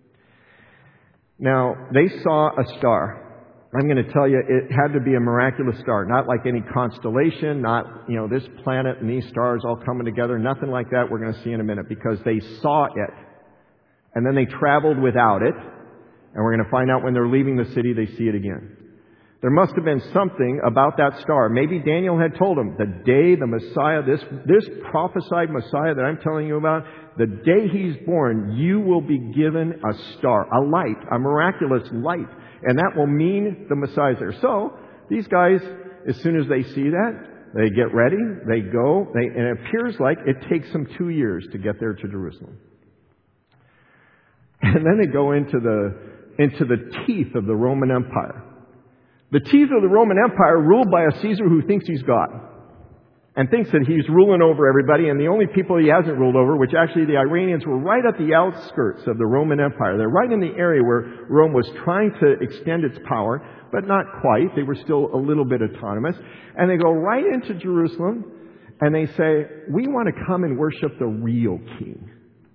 Speaker 1: Now, they saw a star. I'm going to tell you, it had to be a miraculous star, not like any constellation, not, you know, this planet and these stars all coming together, nothing like that we're going to see in a minute, because they saw it, and then they traveled without it, and we're going to find out when they're leaving the city, they see it again. There must have been something about that star. Maybe Daniel had told them, the day the Messiah, this, this prophesied Messiah that I'm telling you about, the day he's born, you will be given a star, a light, a miraculous light. And that will mean the Messiah's there. So, these guys, as soon as they see that, they get ready, they go, they, and it appears like it takes them two years to get there to Jerusalem. And then they go into the, into the teeth of the Roman Empire. The teeth of the Roman Empire, ruled by a Caesar who thinks he's God and thinks that he's ruling over everybody, and the only people he hasn't ruled over, which actually the Iranians were right at the outskirts of the Roman Empire. They're right in the area where Rome was trying to extend its power, but not quite. They were still a little bit autonomous. And they go right into Jerusalem, and they say, we want to come and worship the real king.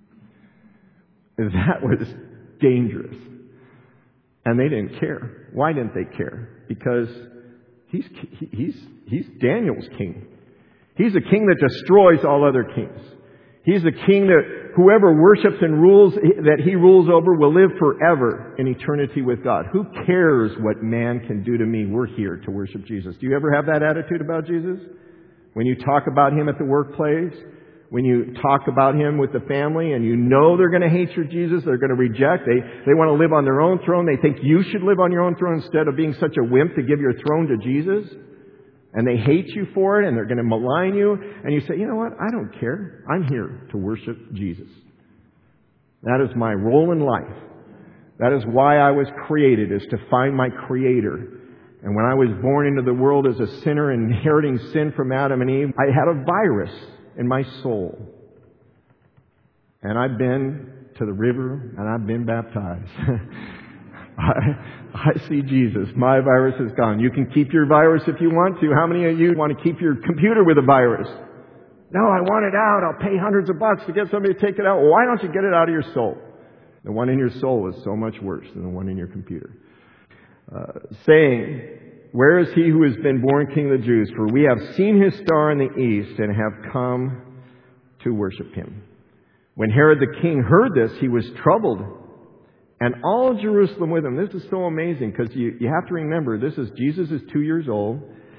Speaker 1: That was dangerous. And they didn't care. Why didn't they care? Because he's, he's, he's Daniel's king. He's a king that destroys all other kings. He's a king that whoever worships and rules, that he rules over, will live forever in eternity with God. Who cares what man can do to me? We're here to worship Jesus. Do you ever have that attitude about Jesus? When you talk about him at the workplace, when you talk about him with the family, and you know they're going to hate your Jesus, they're going to reject, they, they want to live on their own throne, they think you should live on your own throne instead of being such a wimp to give your throne to Jesus. And they hate you for it, and they're going to malign you. And you say, you know what? I don't care. I'm here to worship Jesus. That is my role in life. That is why I was created, is to find my Creator. And when I was born into the world as a sinner, inheriting sin from Adam and Eve, I had a virus in my soul. And I've been to the river, and I've been baptized. I, I see Jesus. My virus is gone. You can keep your virus if you want to. How many of you want to keep your computer with a virus? No, I want it out. I'll pay hundreds of bucks to get somebody to take it out. Well, why don't you get it out of your soul? The one in your soul is so much worse than the one in your computer. Uh, saying, where is he who has been born King of the Jews? For we have seen his star in the east and have come to worship him. When Herod the king heard this, he was troubled, and all Jerusalem with him. This is so amazing, because you, you have to remember, this is Jesus is two years old.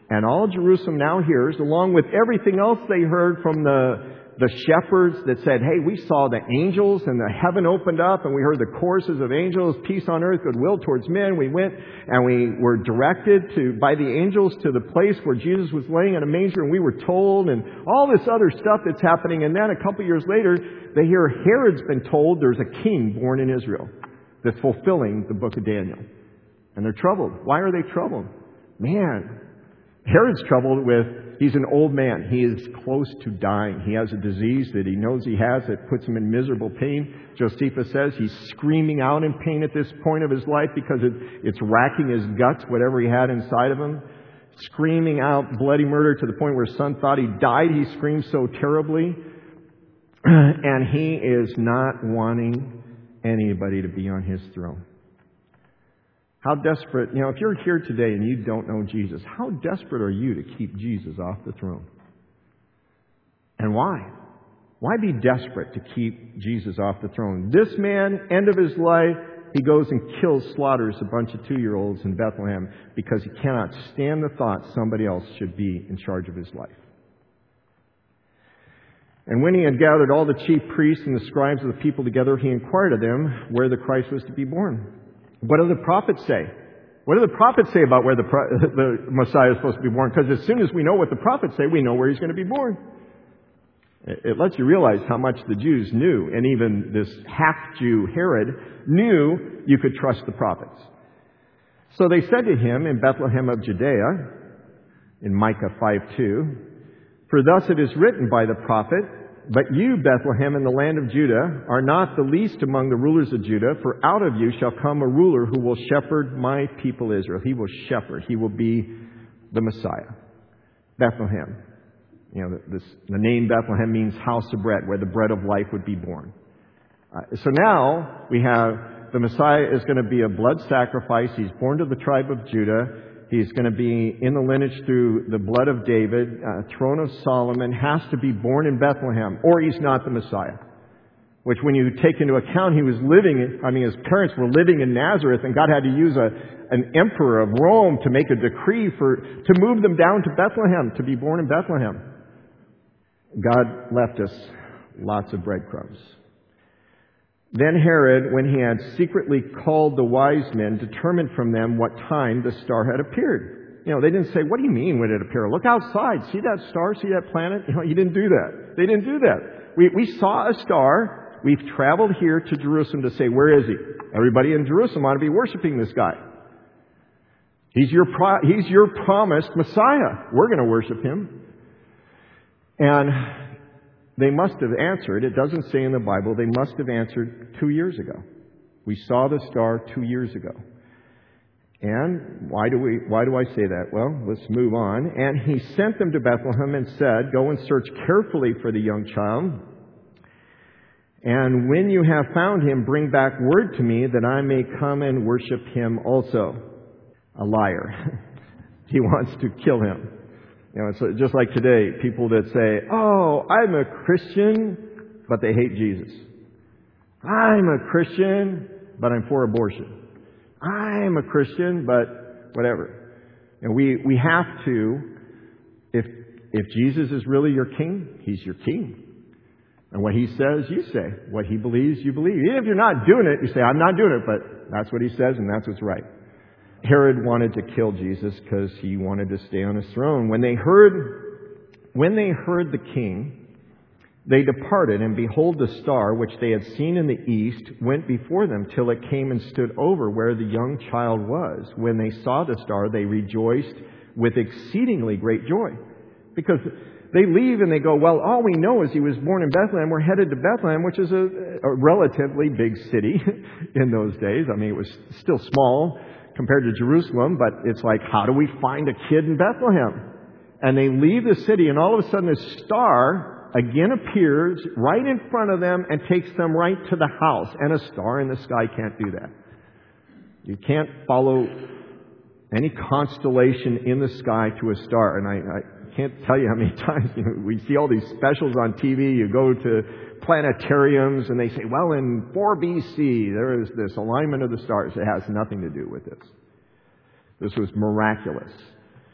Speaker 1: And all Jerusalem now hears, along with everything else they heard from the, the shepherds that said, hey, we saw the angels and the heaven opened up and we heard the choruses of angels, peace on earth, goodwill towards men. We went and we were directed to by the angels to the place where Jesus was laying in a manger, and we were told, and all this other stuff that's happening. And then a couple years later, they hear Herod's been told there's a king born in Israel that's fulfilling the book of Daniel. And they're troubled. Why are they troubled? Man, Herod's troubled with, he's an old man. He is close to dying. He has a disease that he knows he has that puts him in miserable pain. Josephus says he's screaming out in pain at this point of his life because it, it's racking his guts, whatever he had inside of him. Screaming out bloody murder to the point where his son thought he died. He screams so terribly. And he is not wanting anybody to be on his throne. How desperate, you know, if you're here today and you don't know Jesus, how desperate are you to keep Jesus off the throne? And why? Why be desperate to keep Jesus off the throne? This man, end of his life, he goes and kills, slaughters a bunch of two-year-olds in Bethlehem because he cannot stand the thought somebody else should be in charge of his life. And when he had gathered all the chief priests and the scribes of the people together, he inquired of them where the Christ was to be born. What do the prophets say? What do the prophets say about where the, the Messiah is supposed to be born? Because as soon as we know what the prophets say, we know where he's going to be born. It, it lets you realize how much the Jews knew, and even this half-Jew Herod knew you could trust the prophets. So they said to him in Bethlehem of Judea, in Micah five two, for thus it is written by the prophet, but you, Bethlehem, in the land of Judah, are not the least among the rulers of Judah, for out of you shall come a ruler who will shepherd my people Israel. He will shepherd. He will be the Messiah. Bethlehem. You know, this, the name Bethlehem means house of bread, where the bread of life would be born. Uh, so now we have the Messiah is going to be a blood sacrifice. He's born to the tribe of Judah. He's going to be in the lineage through the blood of David, uh, throne of Solomon, has to be born in Bethlehem, or he's not the Messiah. Which when you take into account he was living, I mean his parents were living in Nazareth, and God had to use a, an emperor of Rome to make a decree for to move them down to Bethlehem, to be born in Bethlehem. God left us lots of breadcrumbs. Then Herod, when he had secretly called the wise men, determined from them what time the star had appeared. You know, they didn't say, what do you mean when it appeared? Look outside. See that star? See that planet? You know, he didn't do that. They didn't do that. We, we saw a star. We've traveled here to Jerusalem to say, where is he? Everybody in Jerusalem ought to be worshiping this guy. He's your, pro- he's your promised Messiah. We're going to worship him. And they must have answered. It doesn't say in the Bible. They must have answered two years ago. We saw the star two years ago. And why do we? Why do I say that? Well, let's move on. And he sent them to Bethlehem and said, go and search carefully for the young child. And when you have found him, bring back word to me that I may come and worship him also. A liar. He wants to kill him. You know, it's just like today, people that say, oh, I'm a Christian, but they hate Jesus. I'm a Christian, but I'm for abortion. I'm a Christian, but whatever. And we, we have to, if, if Jesus is really your king, he's your king. And what he says, you say. What he believes, you believe. Even if you're not doing it, you say, I'm not doing it, but that's what he says and that's what's right. Herod wanted to kill Jesus because he wanted to stay on his throne. When they heard, when they heard the king, they departed, and behold, the star which they had seen in the east went before them till it came and stood over where the young child was. When they saw the star, they rejoiced with exceedingly great joy. Because they leave and they go, well, all we know is he was born in Bethlehem. We're headed to Bethlehem, which is a, a relatively big city in those days. I mean, it was still small compared to Jerusalem, but it's like, how do we find a kid in Bethlehem? And they leave the city, and all of a sudden this star again appears right in front of them and takes them right to the house. And a star in the sky can't do that. You can't follow any constellation in the sky to a star. And I, I can't tell you how many times you know, we see all these specials on T V. You go to planetariums and they say, well, in four B C, there is this alignment of the stars. It has nothing to do with this. This was miraculous.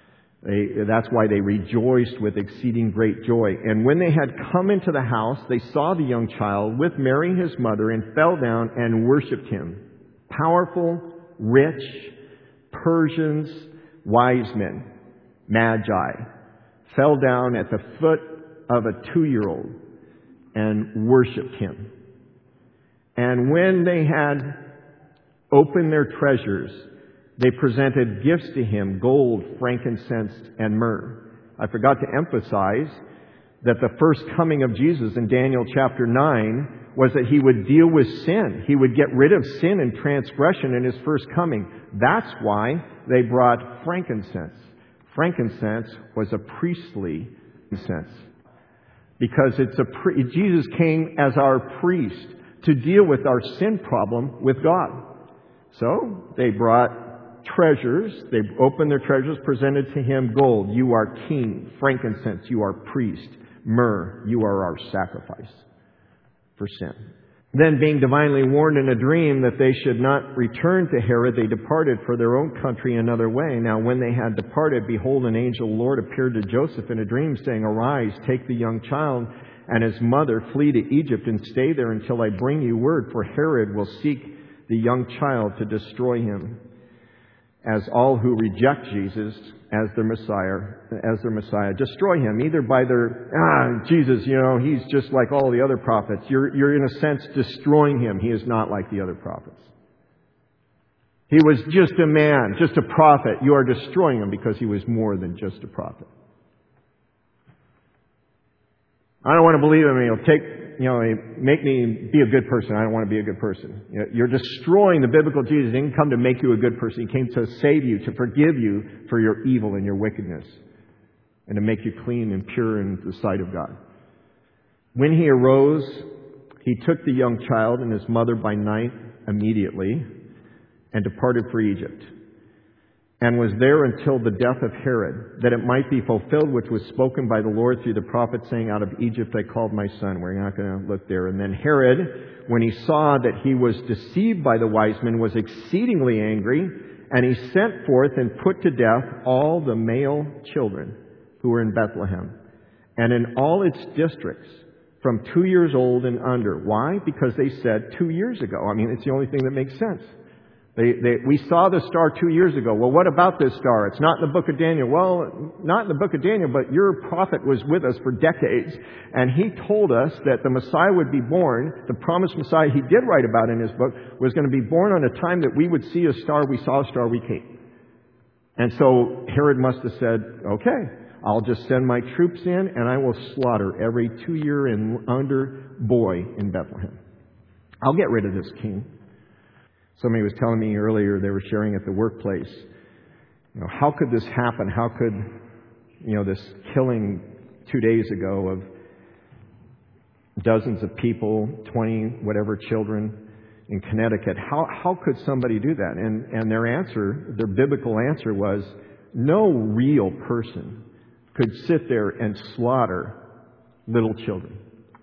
Speaker 1: They, that's why they rejoiced with exceeding great joy. And when they had come into the house, they saw the young child with Mary his mother, and fell down and worshipped him. Powerful, rich, Persians, wise men, magi, fell down at the foot of a two-year-old and worshipped him. And when they had opened their treasures, they presented gifts to him, gold, frankincense, and myrrh. I forgot to emphasize that the first coming of Jesus in Daniel chapter nine was that he would deal with sin. He would get rid of sin and transgression in his first coming. That's why they brought frankincense. Frankincense was a priestly incense. Because it's a pri- Jesus came as our priest to deal with our sin problem with God. So they brought treasures. They opened their treasures, presented to him gold. You are king. Frankincense, you are priest. Myrrh, you are our sacrifice for sin. Then, being divinely warned in a dream that they should not return to Herod, they departed for their own country another way. Now, when they had departed, behold, an angel of the Lord appeared to Joseph in a dream, saying, Arise, take the young child and his mother, flee to Egypt, and stay there until I bring you word, for Herod will seek the young child to destroy him, as all who reject Jesus as their Messiah, as their Messiah, destroy him, either by their, ah, Jesus, you know, he's just like all the other prophets. You're, you're in a sense destroying him. He is not like the other prophets. He was just a man, just a prophet. You are destroying him because he was more than just a prophet. I don't want to believe him. He'll take, you know, make me be a good person. I don't want to be a good person. You're destroying the biblical Jesus. He didn't come to make you a good person. He came to save you, to forgive you for your evil and your wickedness, and to make you clean and pure in the sight of God. When he arose, he took the young child and his mother by night immediately and departed for Egypt, and was there until the death of Herod, that it might be fulfilled which was spoken by the Lord through the prophet, saying, Out of Egypt I called my son. We're not going to look there. And then Herod, when he saw that he was deceived by the wise men, was exceedingly angry, and he sent forth and put to death all the male children who were in Bethlehem, and in all its districts, from two years old and under. Why? Because they said two years ago. I mean, it's the only thing that makes sense. They, they, we saw the star two years ago. Well, what about this star? It's not in the book of Daniel. Well, not in the book of Daniel, but your prophet was with us for decades, and he told us that the Messiah would be born. The promised Messiah he did write about in his book was going to be born on a time that we would see a star. We saw a star, we came. And so Herod must have said, okay, I'll just send my troops in, and I will slaughter every two-year and under boy in Bethlehem. I'll get rid of this king. Somebody was telling me earlier, they were sharing at the workplace, you know, how could this happen? How could, you know, this killing two days ago of dozens of people, twenty whatever children in Connecticut, how how could somebody do that? And and their answer, their biblical answer was, no real person could sit there and slaughter little children.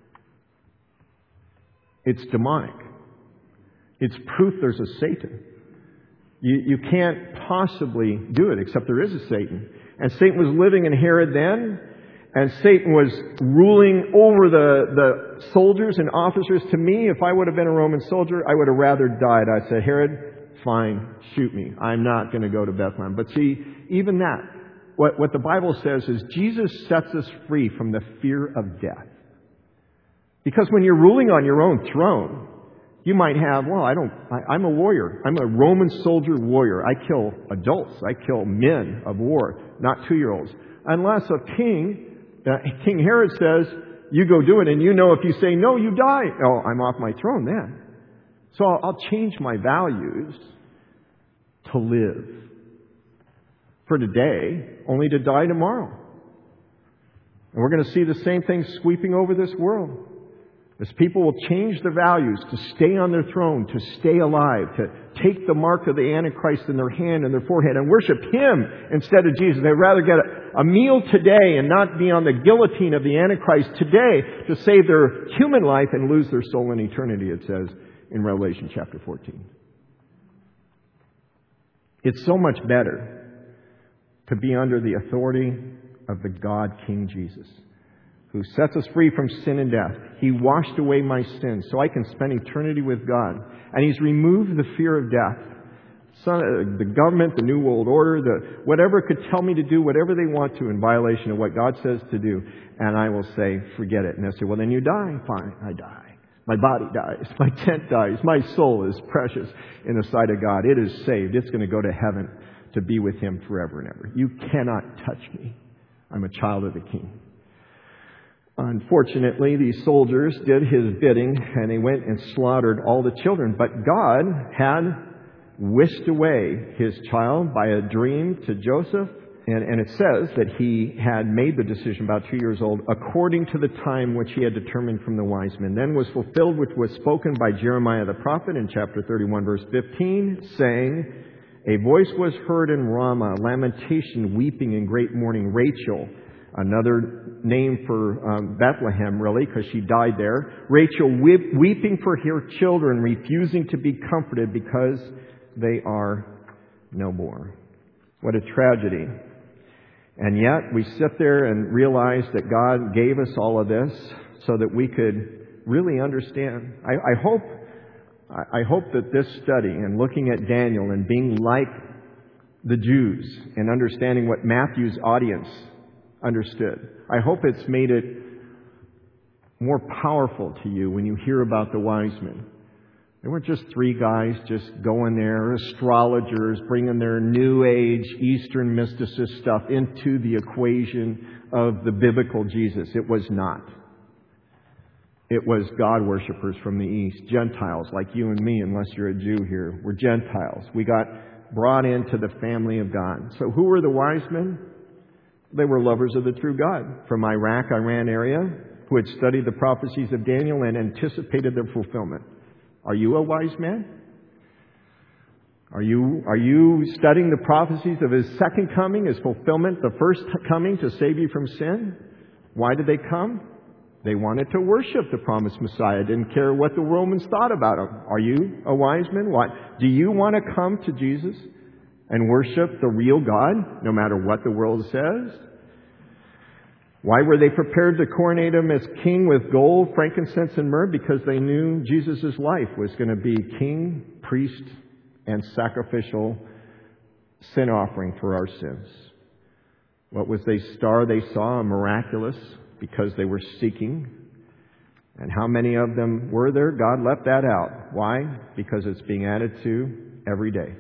Speaker 1: It's demonic. It's proof there's a Satan. You, you can't possibly do it, except there is a Satan. And Satan was living in Herod then, and Satan was ruling over the, the soldiers and officers. To me, if I would have been a Roman soldier, I would have rather died. I'd say, Herod, fine, shoot me. I'm not going to go to Bethlehem. But see, even that, what, what the Bible says is Jesus sets us free from the fear of death. Because when you're ruling on your own throne, you might have, well, I don't, I, I'm a warrior. I'm a Roman soldier warrior. I kill adults. I kill men of war, not two-year-olds. Unless a king, uh, King Herod says, you go do it, and you know if you say no, you die. Oh, I'm off my throne then. So I'll, I'll change my values to live for today, only to die tomorrow. And we're going to see the same thing sweeping over this world. As people will change their values to stay on their throne, to stay alive, to take the mark of the Antichrist in their hand and their forehead and worship him instead of Jesus. They'd rather get a, a meal today and not be on the guillotine of the Antichrist today to save their human life and lose their soul in eternity, it says in Revelation chapter fourteen. It's so much better to be under the authority of the God King Jesus, who sets us free from sin and death. He washed away my sins so I can spend eternity with God. And He's removed the fear of death. So, uh, the government, the New World Order, the whatever could tell me to do whatever they want to in violation of what God says to do. And I will say, forget it. And they'll say, well, then you die. Fine, I die. My body dies. My tent dies. My soul is precious in the sight of God. It is saved. It's going to go to heaven to be with Him forever and ever. You cannot touch me. I'm a child of the King. Unfortunately, these soldiers did His bidding, and they went and slaughtered all the children. But God had whisked away His child by a dream to Joseph. And, and it says that he had made the decision about two years old, according to the time which He had determined from the wise men. Then was fulfilled which was spoken by Jeremiah the prophet in chapter thirty-one, verse fifteen, saying, a voice was heard in Ramah, lamentation, weeping, and great mourning. Rachel, another name for um, Bethlehem, really, because she died there. Rachel weep, weeping for her children, refusing to be comforted because they are no more. What a tragedy. And yet, we sit there and realize that God gave us all of this so that we could really understand. I, I hope I hope that this study and looking at Daniel and being like the Jews and understanding what Matthew's audience understood, I hope it's made it more powerful to you when you hear about the wise men. They weren't just three guys just going there, astrologers, bringing their New Age Eastern mysticist stuff into the equation of the biblical Jesus. It was not. It was God worshippers from the East, Gentiles like you and me, unless you're a Jew here. We're Gentiles. We got brought into the family of God. So who were the wise men? They were lovers of the true God from Iraq, Iran area, who had studied the prophecies of Daniel and anticipated their fulfillment. Are you a wise man? Are you, are you studying the prophecies of His second coming, His fulfillment, the first coming to save you from sin? Why did they come? They wanted to worship the promised Messiah. Didn't care what the Romans thought about Him. Are you a wise man? What? Do you want to come to Jesus and worship the real God, no matter what the world says? Why were they prepared to coronate Him as king with gold, frankincense, and myrrh? Because they knew Jesus' life was going to be king, priest, and sacrificial sin offering for our sins. What was the star they saw? A miraculous, because they were seeking. And how many of them were there? God left that out. Why? Because it's being added to every day.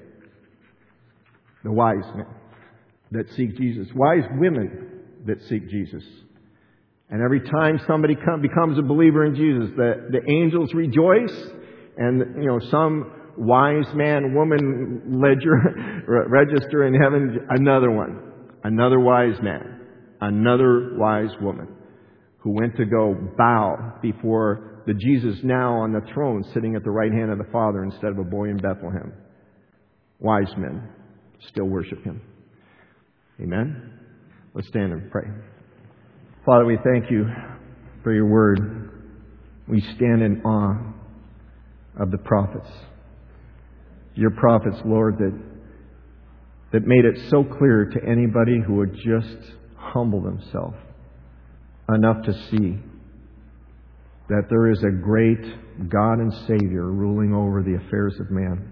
Speaker 1: The wise men that seek Jesus. Wise women that seek Jesus. And every time somebody come, becomes a believer in Jesus, the, the angels rejoice, and you know some wise man, woman ledger, register in heaven, another one, another wise man, another wise woman who went to go bow before the Jesus now on the throne, sitting at the right hand of the Father instead of a boy in Bethlehem. Wise men still worship Him. Amen. Let's stand and pray. Father, we thank You for Your word. We stand in awe of the prophets. Your prophets, Lord, that, that made it so clear to anybody who would just humble themselves enough to see that there is a great God and Savior ruling over the affairs of man,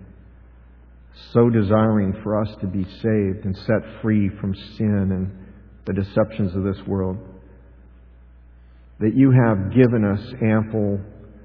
Speaker 1: so desiring for us to be saved and set free from sin and the deceptions of this world, that You have given us ample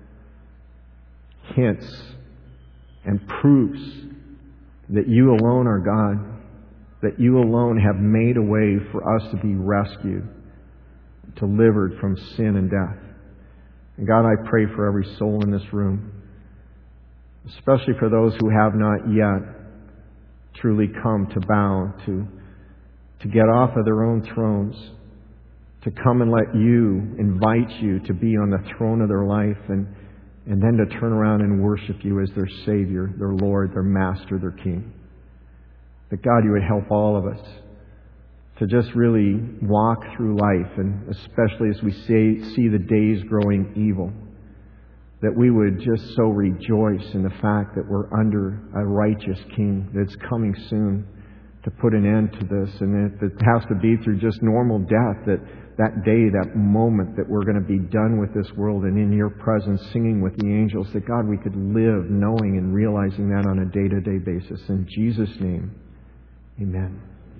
Speaker 1: hints and proofs that You alone are God, that You alone have made a way for us to be rescued, delivered from sin and death. And God, I pray for every soul in this room, especially for those who have not yet truly come to bow, to to get off of their own thrones, to come and let You, invite You to be on the throne of their life, and, and then to turn around and worship You as their Savior, their Lord, their Master, their King. That God, You would help all of us to just really walk through life, and especially as we say, see the days growing evil, that we would just so rejoice in the fact that we're under a righteous King that's coming soon to put an end to this. And if it has to be through just normal death, that that day, that moment that we're going to be done with this world and in your presence singing with the angels, that God, we could live knowing and realizing that on a day-to-day basis. In Jesus' name, amen.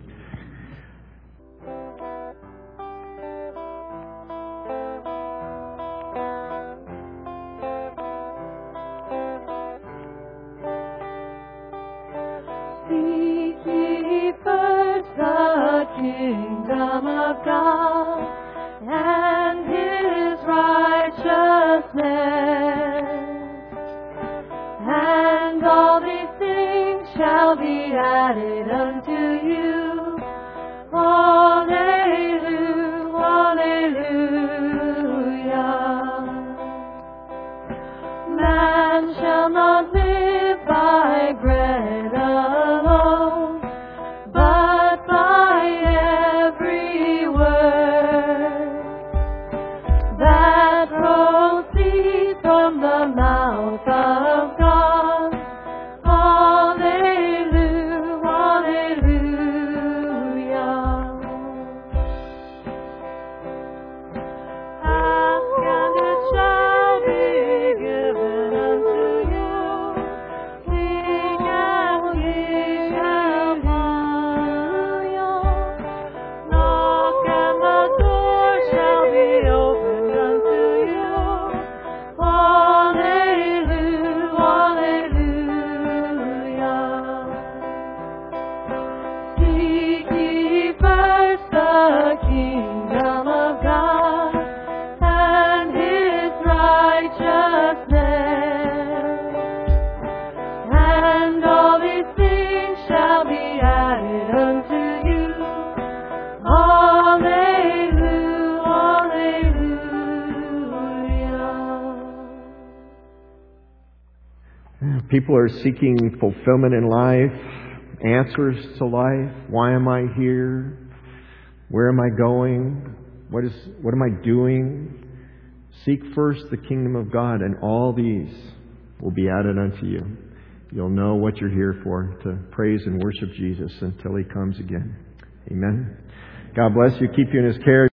Speaker 2: Seek ye first the kingdom of God and His righteousness, and all these things shall be added unto you. Hallelujah, hallelujah. Man shall not live by bread alone, but by every word that proceeds from the mouth of God. Hallelujah, hallelujah. Ask and it shall be given unto you. Seek and ye shall find. Knock and the door shall be opened unto you. Hallelujah, hallelujah. Seek ye first the kingdom of God and His righteousness, and all these things shall be added unto you. Hallelujah, hallelujah.
Speaker 1: People are seeking fulfillment in life, answers to life. Why am I here? Where am I going? What is what am I doing? Seek first the kingdom of God, and all these will be added unto you. You'll know what you're here for, to praise and worship Jesus until He comes again. Amen. God bless you. Keep you in His care.